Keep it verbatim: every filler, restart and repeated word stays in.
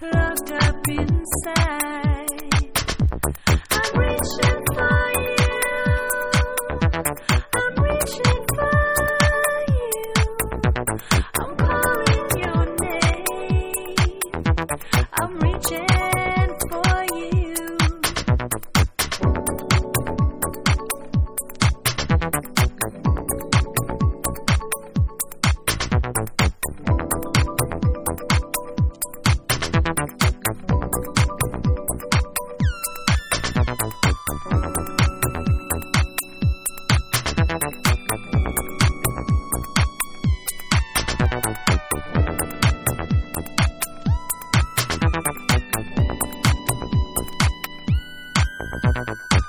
locked up inside. I'm reaching for you. I'm reaching for you. I'm calling your name. I'm reaching for you. Thank you.